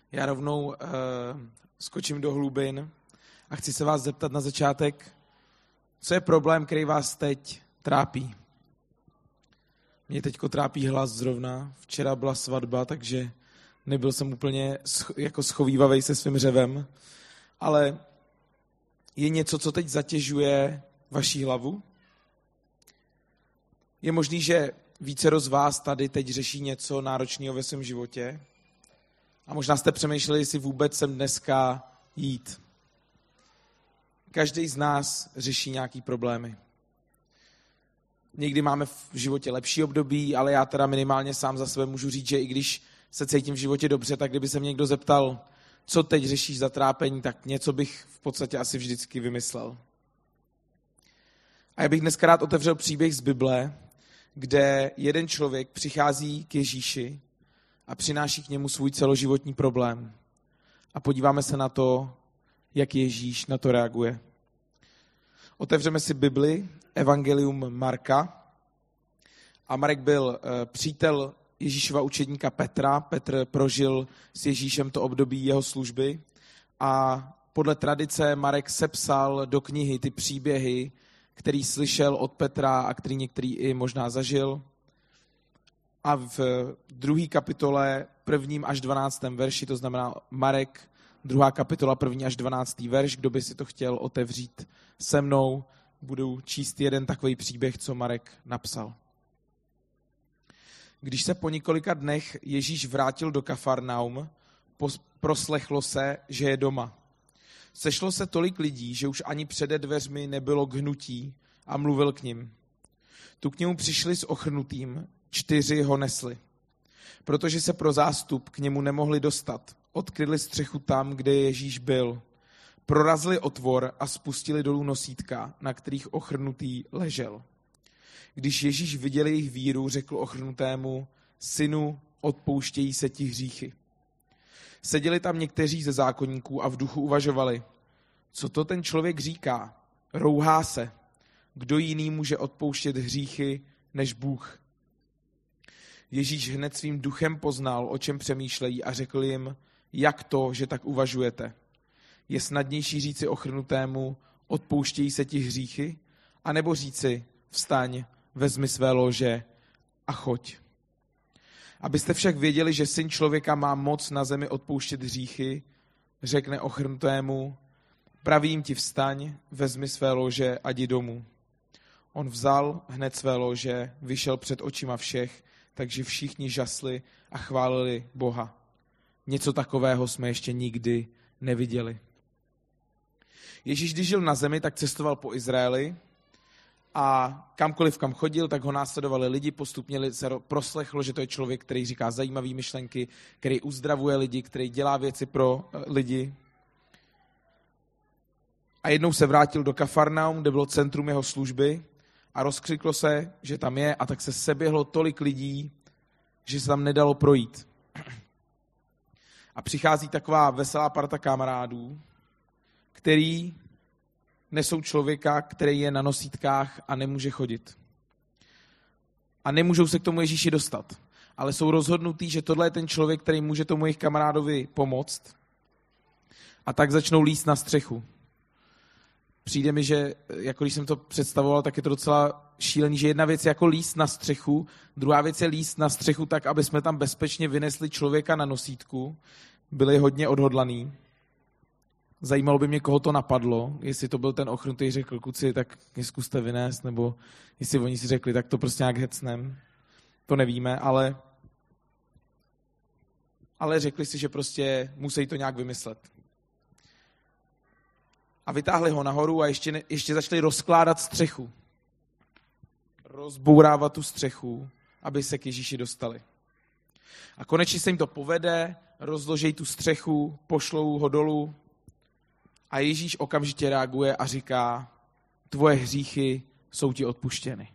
Já rovnou skočím do hlubin a chci se vás zeptat na začátek, co je problém, který vás teď trápí. Mě teďko trápí hlas zrovna. Včera byla svatba, takže nebyl jsem úplně jako schovívavej se svým řevem, ale je něco, co teď zatěžuje vaši hlavu? Je možný, že vícero z vás tady teď řeší něco náročného ve svém životě a možná jste přemýšleli, jestli vůbec sem dneska jít. Každý z nás řeší nějaký problémy. Někdy máme v životě lepší období, ale já teda minimálně sám za sebe můžu říct, že i když se cítím v životě dobře, tak kdyby se mě někdo zeptal, co teď řešíš za trápení, tak něco bych v podstatě asi vždycky vymyslel. A já bych dneska rád otevřel příběh z Bible, kde jeden člověk přichází k Ježíši a přináší k němu svůj celoživotní problém. A podíváme se na to, jak Ježíš na to reaguje. Otevřeme si Bibli, Evangelium Marka. A Marek byl přítel Ježíšova učedníka Petra. Petr prožil s Ježíšem to období jeho služby a podle tradice Marek sepsal do knihy ty příběhy, který slyšel od Petra a který některý i možná zažil. A v 2. kapitole 1. až 12. verši, to znamená Marek, 2. kapitola 1. až 12. verš, kdo by si to chtěl otevřít se mnou, budu číst jeden takový příběh, co Marek napsal. Když se po několika dnech Ježíš vrátil do Kafarnaum, proslechlo se, že je doma. Sešlo se tolik lidí, že už ani přede dveřmi nebylo k hnutí a mluvil k nim. Tu k němu přišli s ochrnutým, 4 ho nesli. Protože se pro zástup k němu nemohli dostat, odkryli střechu tam, kde Ježíš byl. Prorazili otvor a spustili dolů nosítka, na kterých ochrnutý ležel. Když Ježíš viděl jejich víru, řekl ochrnutému, synu, odpouštějí se ti hříchy. Seděli tam někteří ze zákonníků a v duchu uvažovali, co to ten člověk říká, rouhá se, kdo jiný může odpouštět hříchy než Bůh. Ježíš hned svým duchem poznal, o čem přemýšlejí a řekl jim, jak to, že tak uvažujete. Je snadnější říci ochrnutému, odpouštějí se ti hříchy, anebo říci, vstaň, vezmi své lože a choď. Abyste však věděli, že syn člověka má moc na zemi odpouštět hříchy, řekne ochrnutému, pravím ti vstaň, vezmi své lože a jdi domů. On vzal hned své lože, vyšel před očima všech, takže všichni žasli a chválili Boha. Něco takového jsme ještě nikdy neviděli. Ježíš, když žil na zemi, tak cestoval po Izraeli a kamkoliv kam chodil, tak ho následovali lidi, postupně se proslechlo, že to je člověk, který říká zajímavé myšlenky, který uzdravuje lidi, který dělá věci pro lidi. A jednou se vrátil do Kafarnaum, kde bylo centrum jeho služby a rozkřiklo se, že tam je a tak se seběhlo tolik lidí, že se tam nedalo projít. A přichází taková veselá parta kamarádů, který nesou člověka, který je na nosítkách a nemůže chodit. A nemůžou se k tomu Ježíši dostat. Ale jsou rozhodnutí, že tohle je ten člověk, který může tomu jejich kamarádovi pomoct. A tak začnou líst na střechu. Přijde mi, že jako když jsem to představoval, tak je to docela šílený, že jedna věc je jako líst na střechu, druhá věc je líst na střechu tak, aby jsme tam bezpečně vynesli člověka na nosítku. Byli hodně odhodlaný. Zajímalo by mě, koho to napadlo, jestli to byl ten ochrnutý, řekl, kluci, tak mě zkuste vynést, nebo jestli oni si řekli, tak to prostě nějak hecnem. To nevíme, ale řekli si, že prostě musí to nějak vymyslet. A vytáhli ho nahoru a ještě začali rozkládat střechu. Rozbourávat tu střechu, aby se k Ježíši dostali. A konečně se jim to povede, rozloží tu střechu, pošlou ho dolů a Ježíš okamžitě reaguje a říká, tvoje hříchy jsou ti odpuštěny.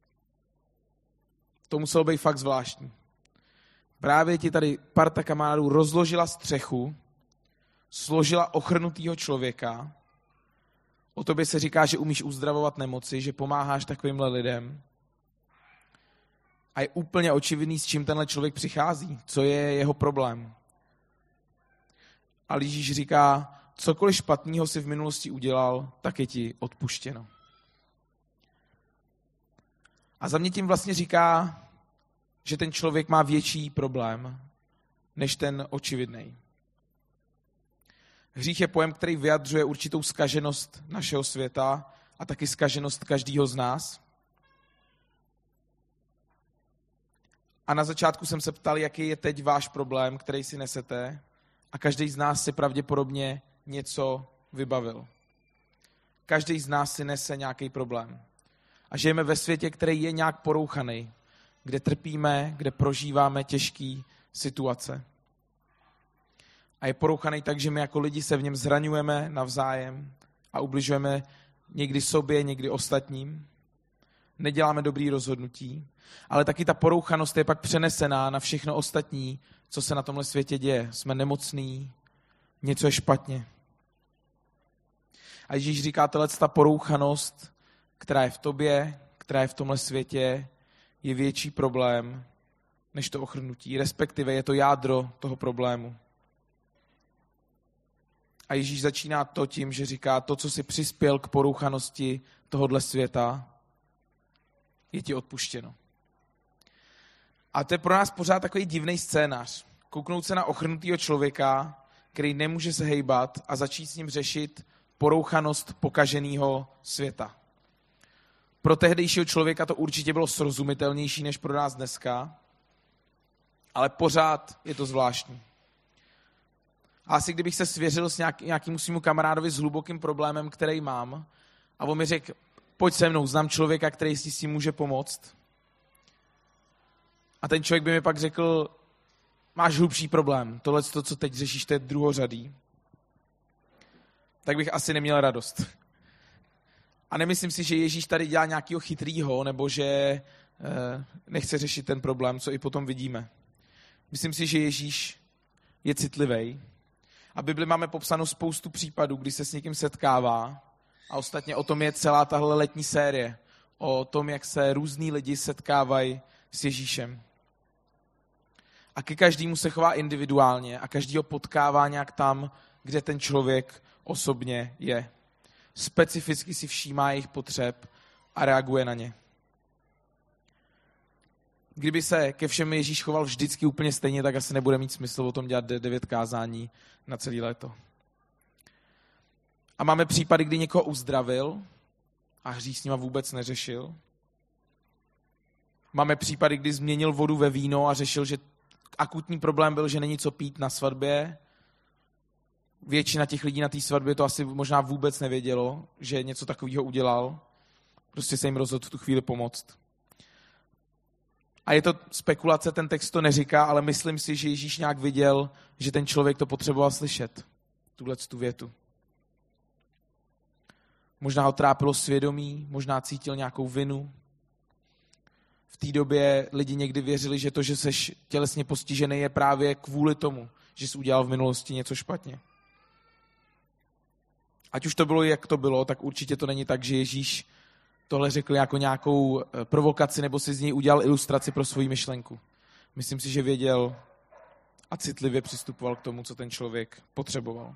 To muselo být fakt zvláštní. Právě ti tady parta kamarádů rozložila střechu, složila ochrnutýho člověka. O tobě se říká, že umíš uzdravovat nemoci, že pomáháš takovýmhle lidem. A je úplně očividný, s čím tenhle člověk přichází, co je jeho problém. A Ježíš říká, cokoliv špatného si v minulosti udělal, tak je ti odpuštěno. A za mě tím vlastně říká, že ten člověk má větší problém, než ten očividnej. Hřích je pojem, který vyjadřuje určitou zkaženost našeho světa a taky zkaženost každého z nás. A na začátku jsem se ptal, jaký je teď váš problém, který si nesete, a každý z nás si pravděpodobně něco vybavil. Každý z nás si nese nějaký problém. A žijeme ve světě, který je nějak porouchaný, kde trpíme, kde prožíváme těžké situace. A je porouchaný tak, že my jako lidi se v něm zraňujeme navzájem a ubližujeme někdy sobě, někdy ostatním. Neděláme dobrý rozhodnutí, ale taky ta porouchanost je pak přenesená na všechno ostatní, co se na tomhle světě děje. Jsme nemocní, něco je špatně. A Ježíš říká, ta porouchanost, která je v tobě, která je v tomhle světě, je větší problém než to ochrnutí, respektive je to jádro toho problému. A Ježíš začíná to tím, že říká, to, co si přispěl k porouchanosti tohodle světa, je ti odpuštěno. A to je pro nás pořád takový divný scénář. Kouknout se na ochrnutýho člověka, který nemůže se hejbat a začít s ním řešit porouchanost pokaženého světa. Pro tehdejšího člověka to určitě bylo srozumitelnější než pro nás dneska, ale pořád je to zvláštní. A asi kdybych se svěřil s nějakému svému kamarádovi s hlubokým problémem, který mám, a on mi řekl, pojď se mnou, znám člověka, který si s tím může pomoct. A ten člověk by mi pak řekl, máš hlubší problém, tohle, co teď řešíš, to je druhořadý. Tak bych asi neměl radost. A nemyslím si, že Ježíš tady dělá nějakého chytrýho, nebo že nechce řešit ten problém, co i potom vidíme. Myslím si, že Ježíš je citlivý. A v Bibli máme popsanou spoustu případů, kdy se s někým setkává. A ostatně o tom je celá tahle letní série. O tom, jak se různý lidi setkávají s Ježíšem. A ke každému se chová individuálně a každý ho potkává nějak tam, kde ten člověk osobně je. Specificky si všímá jejich potřeb a reaguje na ně. Kdyby se ke všem Ježíš choval vždycky úplně stejně, tak asi nebude mít smysl o tom dělat 9 kázání na celé léto. A máme případy, kdy někoho uzdravil a hřích s nima vůbec neřešil. Máme případy, kdy změnil vodu ve víno a řešil, že akutní problém byl, že není co pít na svatbě. Většina těch lidí na té svatbě to asi možná vůbec nevědělo, že něco takového udělal. Prostě se jim rozhodl v tu chvíli pomoct. A je to spekulace, ten text to neříká, ale myslím si, že Ježíš nějak viděl, že ten člověk to potřeboval slyšet. Tu větu. Možná ho trápilo svědomí, možná cítil nějakou vinu. V té době lidi někdy věřili, že to, že seš tělesně postižený, je právě kvůli tomu, že jsi udělal v minulosti něco špatně. Ať už to bylo, jak to bylo, tak určitě to není tak, že Ježíš tohle řekl jako nějakou provokaci nebo si z něj udělal ilustraci pro svou myšlenku. Myslím si, že věděl a citlivě přistupoval k tomu, co ten člověk potřeboval.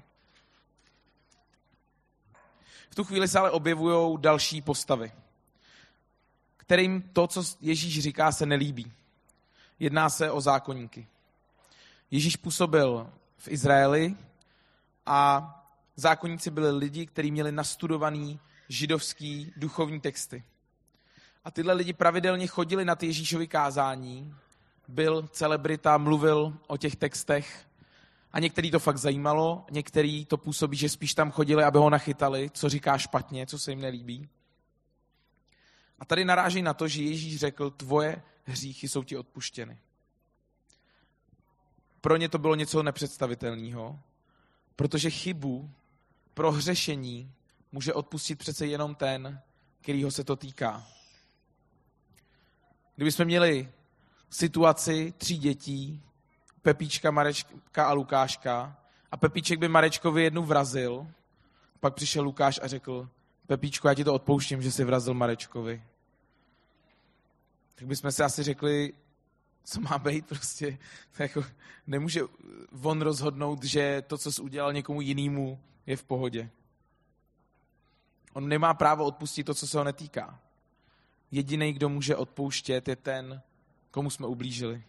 V tu chvíli se ale objevují další postavy, kterým to, co Ježíš říká, se nelíbí. Jedná se o zákonníky. Ježíš působil v Izraeli a zákonníci byli lidi, kteří měli nastudovaný židovský duchovní texty. A tyhle lidi pravidelně chodili na ty Ježíšovy kázání, byl celebrita, mluvil o těch textech a některý to fakt zajímalo, některý to působí, že spíš tam chodili, aby ho nachytali, co říká špatně, co se jim nelíbí. A tady naráží na to, že Ježíš řekl, tvoje hříchy jsou ti odpuštěny. Pro ně to bylo něco nepředstavitelného, protože chybu, prohřešení může odpustit přece jenom ten, kterýho se to týká. Kdybychom měli situaci 3 dětí, Pepíčka, Marečka a Lukáška, a Pepíček by Marečkovi jednu vrazil, pak přišel Lukáš a řekl, Pepíčko, já ti to odpouštím, že jsi vrazil Marečkovi. Tak bychom si asi řekli, Co má být prostě? Jako, nemůže on rozhodnout, že to, co jsi udělal někomu jinému, je v pohodě. On nemá právo odpustit to, co se ho netýká. Jediný, kdo může odpouštět, je ten, komu jsme ublížili.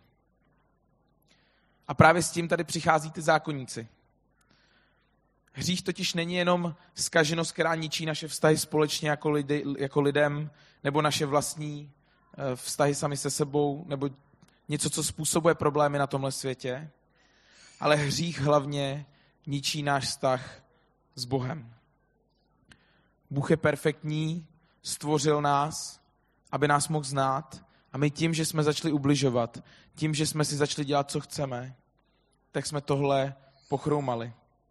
A právě s tím tady přichází ty zákonníci. Hřích totiž není jenom zkaženost, která ničí naše vztahy společně jako lidem, nebo naše vlastní vztahy sami se sebou, nebo něco, co způsobuje problémy na tomhle světě, ale hřích hlavně ničí náš vztah s Bohem. Bůh je perfektní, stvořil nás, aby nás mohl znát, a my tím, že jsme začali ubližovat, tím, že jsme si začali dělat, co chceme, tak jsme tohle pochroumali.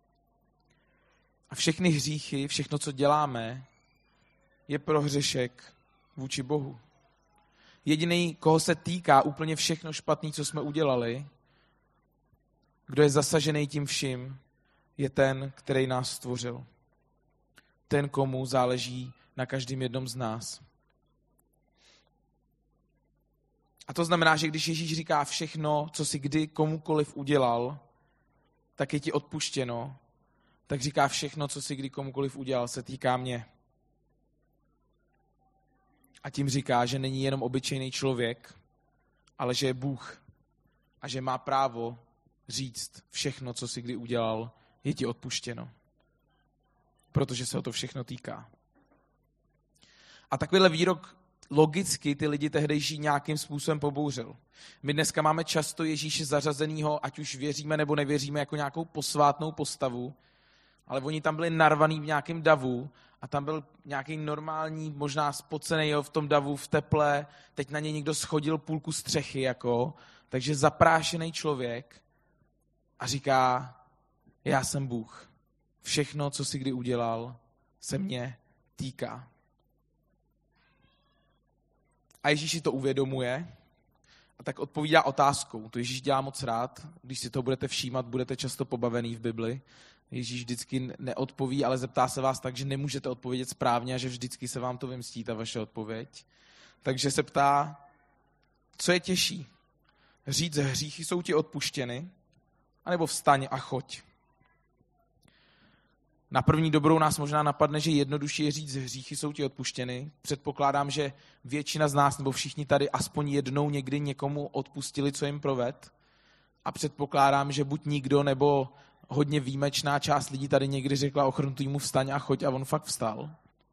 A všechny hříchy, všechno, co děláme, je prohřešek vůči Bohu. Jediný, koho se týká úplně všechno špatné, co jsme udělali, kdo je zasažený tím vším, je ten, který nás stvořil. Ten, komu záleží na každém jednom z nás. A to znamená, že když Ježíš říká všechno, co si kdy komukoliv udělal, tak je ti odpuštěno, tak říká všechno, co si kdy komukoliv udělal, se týká mě. A tím říká, že není jenom obyčejný člověk, ale že je Bůh a že má právo říct všechno, co si kdy udělal, je ti odpuštěno. Protože se o to všechno týká. A takovýhle výrok logicky ty lidi tehdejší nějakým způsobem pobouřil. My dneska máme často Ježíše zařazenýho, ať už věříme nebo nevěříme, jako nějakou posvátnou postavu, ale oni tam byli narvaný v nějakém davu a tam byl nějaký normální, možná spocený v tom davu v teple, teď na něj někdo schodil půlku střechy, takže zaprášený člověk a říká, já jsem Bůh. Všechno, co si kdy udělal, se mě týká. A Ježíš si to uvědomuje a tak odpovídá otázkou. To Ježíš dělá moc rád, když si to budete všímat, budete často pobavený v Bibli. Ježíš vždycky neodpoví, ale zeptá se vás tak, že nemůžete odpovědět správně a že vždycky se vám to vymstí, ta vaše odpověď. Takže se ptá, co je těžší? Říct, hříchy jsou ti odpuštěny, anebo vstaň a choď. Na první dobrou nás možná napadne, že jednodušší je říct, hříchy jsou ti odpuštěny. Předpokládám, že většina z nás, nebo všichni tady, aspoň jednou někdy někomu odpustili, co jim proved. A předpokládám, že buď nikdo, nebo hodně výjimečná část lidí tady někdy řekla ochrnutýmu vstaň a choď a on fakt vstal.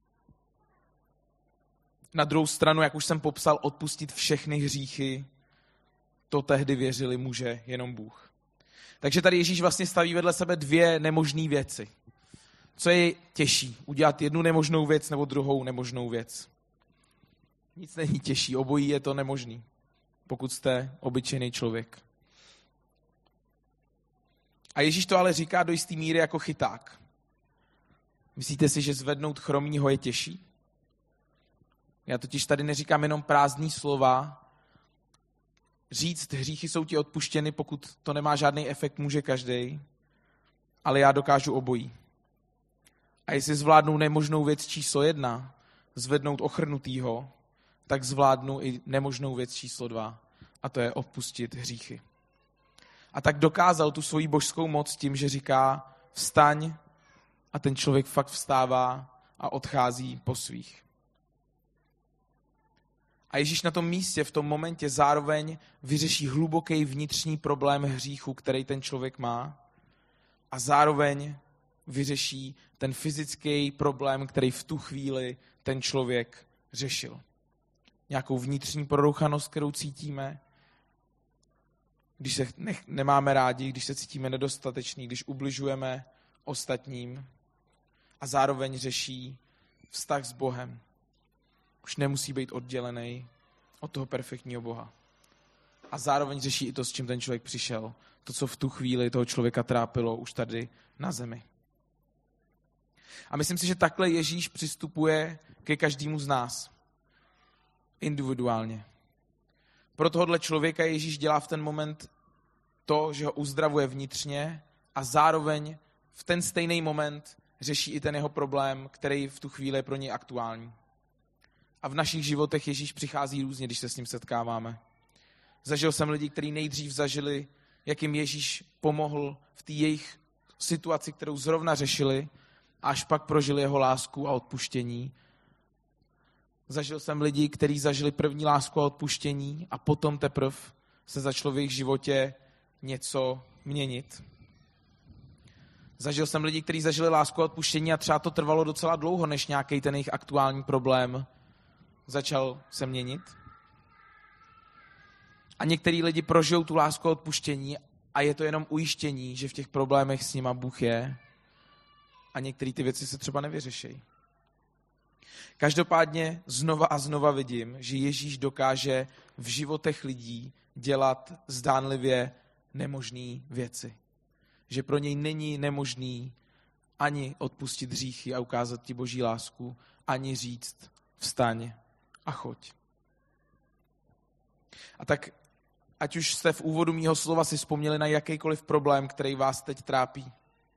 Na druhou stranu, jak už jsem popsal, odpustit všechny hříchy, to tehdy věřili může jenom Bůh. Takže tady Ježíš vlastně staví vedle sebe dvě nemožné věci. Co je těžší? Udělat jednu nemožnou věc nebo druhou nemožnou věc? Nic není těžší, obojí je to nemožný, pokud jste obyčejný člověk. A Ježíš to ale říká do jistý míry jako chyták. Myslíte si, že zvednout chromýho je těžší? Já totiž tady neříkám jenom prázdný slova. Říct, hříchy jsou ti odpuštěny, pokud to nemá žádný efekt, může každej, ale já dokážu obojí. A jestli zvládnu nemožnou věc číslo 1, zvednout ochrnutýho, tak zvládnu i nemožnou věc číslo 2, a to je odpustit hříchy. A tak dokázal tu svoji božskou moc tím, že říká vstaň a ten člověk fakt vstává a odchází po svých. A Ježíš na tom místě, v tom momentě zároveň vyřeší hluboký vnitřní problém hříchu, který ten člověk má, a zároveň vyřeší ten fyzický problém, který v tu chvíli ten člověk řešil. Nějakou vnitřní porouchanost, kterou cítíme, když se nemáme rádi, když se cítíme nedostateční, když ubližujeme ostatním, a zároveň řeší vztah s Bohem. Už nemusí být oddělený od toho perfektního Boha. A zároveň řeší i to, s čím ten člověk přišel. To, co v tu chvíli toho člověka trápilo už tady na zemi. A myslím si, že takhle Ježíš přistupuje ke každému z nás. Individuálně. Pro tohohle člověka Ježíš dělá v ten moment to, že ho uzdravuje vnitřně a zároveň v ten stejný moment řeší i ten jeho problém, který v tu chvíli je pro něj aktuální. A v našich životech Ježíš přichází různě, když se s ním setkáváme. Zažil jsem lidi, kteří nejdřív zažili, jak jim Ježíš pomohl v té jejich situaci, kterou zrovna řešili, až pak prožili jeho lásku a odpuštění. Zažil jsem lidi, kteří zažili první lásku a odpuštění a potom teprve se začalo v jejich životě něco měnit. Zažil jsem lidi, kteří zažili lásku a odpuštění a třeba to trvalo docela dlouho, než nějaký ten jejich aktuální problém začal se měnit. A některý lidi prožijou tu lásku a odpuštění a je to jenom ujištění, že v těch problémech s nima Bůh je a některé ty věci se třeba nevyřešejí. Každopádně znova a znova vidím, že Ježíš dokáže v životech lidí dělat zdánlivě nemožné věci. Že pro něj není nemožný ani odpustit hříchy a ukázat ti boží lásku, ani říct vstaň a choď. A tak, ať už jste v úvodu mýho slova si vzpomněli na jakýkoliv problém, který vás teď trápí,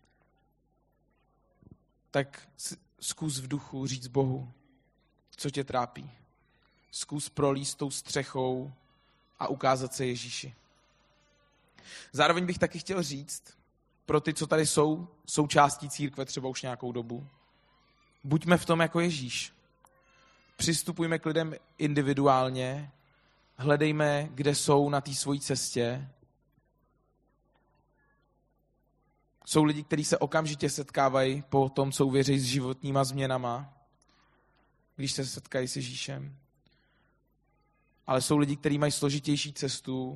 tak zkus v duchu říct Bohu, co tě trápí. Zkus prolíst tou střechou a ukázat se Ježíši. Zároveň bych taky chtěl říct, pro ty, co tady jsou součástí církve třeba už nějakou dobu, buďme v tom jako Ježíš. Přistupujme k lidem individuálně, hledejme, kde jsou na té svojí cestě. Jsou lidi, kteří se okamžitě setkávají po tom, co uvěří s životníma změnama, když se setkají s Ježíšem. Ale jsou lidi, kteří mají složitější cestu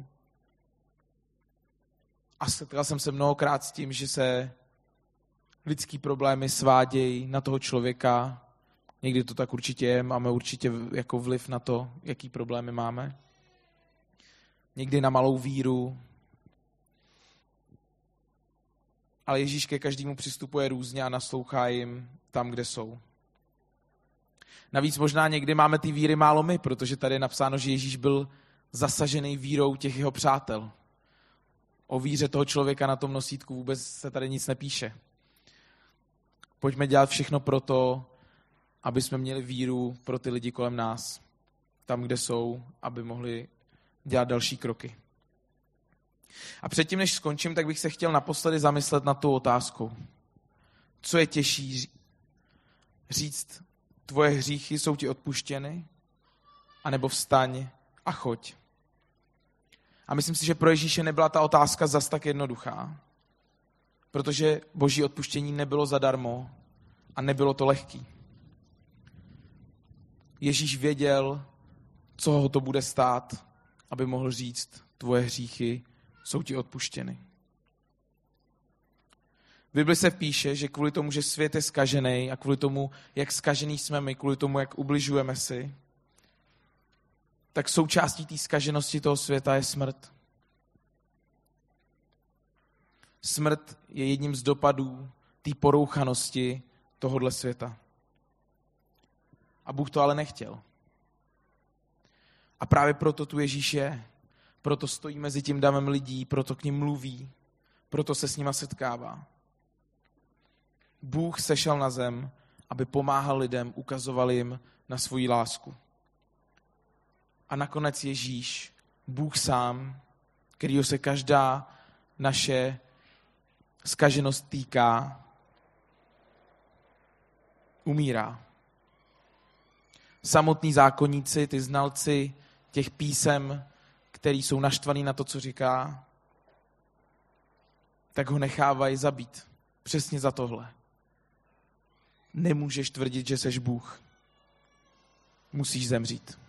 a setkal jsem se mnohokrát s tím, že se lidský problémy svádějí na toho člověka. Někdy to tak určitě je, máme určitě jako vliv na to, jaký problémy máme. Někdy na malou víru. Ale Ježíš ke každému přistupuje různě a naslouchá jim tam, kde jsou. Navíc možná někdy máme ty víry málo my, protože tady je napsáno, že Ježíš byl zasažený vírou těch jeho přátel. O víře toho člověka na tom nosítku vůbec se tady nic nepíše. Pojďme dělat všechno pro to, aby jsme měli víru pro ty lidi kolem nás, tam, kde jsou, aby mohli dělat další kroky. A předtím, než skončím, tak bych se chtěl naposledy zamyslet nad tou otázkou. Co je těžší říct, tvoje hříchy jsou ti odpuštěny, anebo vstaň a choď. A myslím si, že pro Ježíše nebyla ta otázka zas tak jednoduchá, protože boží odpuštění nebylo zadarmo a nebylo to lehký. Ježíš věděl, co ho to bude stát, aby mohl říct, tvoje hříchy jsou ti odpuštěny. V Bibli se píše, že kvůli tomu, že svět je zkažený a kvůli tomu, jak zkažený jsme my, kvůli tomu, jak ubližujeme si, tak součástí té zkaženosti toho světa je smrt. Smrt je jedním z dopadů té porouchanosti tohohle světa. A Bůh to ale nechtěl. A právě proto tu Ježíš je. Proto stojí mezi tím davem lidí, proto k nim mluví, proto se s nima setkává. Bůh sešel na zem, aby pomáhal lidem, ukazoval jim na svoji lásku. A nakonec Ježíš, Bůh sám, kterýho se každá naše zkaženost týká, umírá. Samotní zákonníci, ty znalci těch písem, který jsou naštvaný na to, co říká, tak ho nechávají zabít. Přesně za tohle. Nemůžeš tvrdit, že seš Bůh. Musíš zemřít.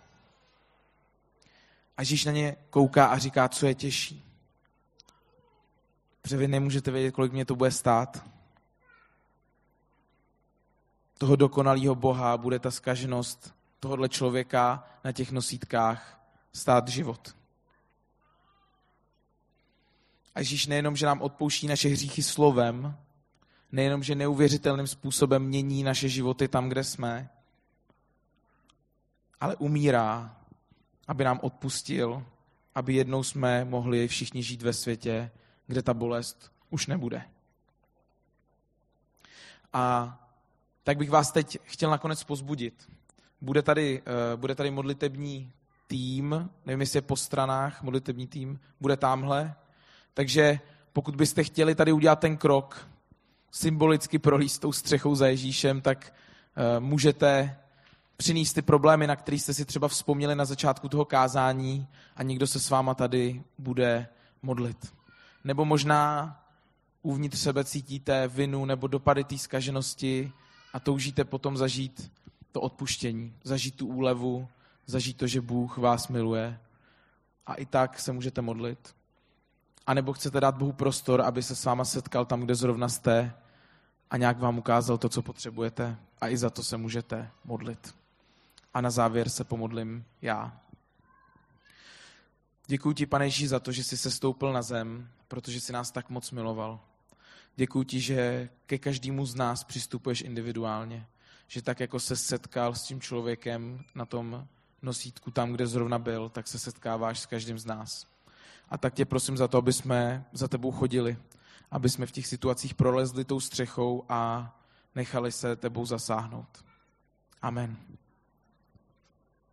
A Ježíš na ně kouká a říká, co je těžší. Protože vy nemůžete vědět, kolik mě to bude stát. Toho dokonalého Boha bude ta zkaženost tohohle člověka na těch nosítkách stát život. A Ježíš nejenom, že nám odpouští naše hříchy slovem, nejenom, že neuvěřitelným způsobem mění naše životy tam, kde jsme, ale umírá, aby nám odpustil, aby jednou jsme mohli všichni žít ve světě, kde ta bolest už nebude. A tak bych vás teď chtěl nakonec pozbudit. Bude tady modlitební tým, nevím, jestli je po stranách, modlitební tým, bude tamhle. Takže pokud byste chtěli tady udělat ten krok, symbolicky prolíst tou střechou za Ježíšem, tak můžete přinést ty problémy, na které jste si třeba vzpomněli na začátku toho kázání a někdo se s váma tady bude modlit. Nebo možná uvnitř sebe cítíte vinu nebo dopady té zkaženosti a toužíte potom zažít to odpuštění, zažít tu úlevu, zažít to, že Bůh vás miluje. A i tak se můžete modlit. A nebo chcete dát Bohu prostor, aby se s váma setkal tam, kde zrovna jste a nějak vám ukázal to, co potřebujete. A i za to se můžete modlit. A na závěr se pomodlím já. Děkuji ti, Pane Ježíši, za to, že jsi sestoupil na zem, protože jsi nás tak moc miloval. Děkuji ti, že ke každému z nás přistupuješ individuálně. Že tak, jako se setkal s tím člověkem na tom nosítku tam, kde zrovna byl, tak se setkáváš s každým z nás. A tak tě prosím za to, aby jsme za tebou chodili, aby jsme v těch situacích prolezli tou střechou a nechali se tebou zasáhnout. Amen.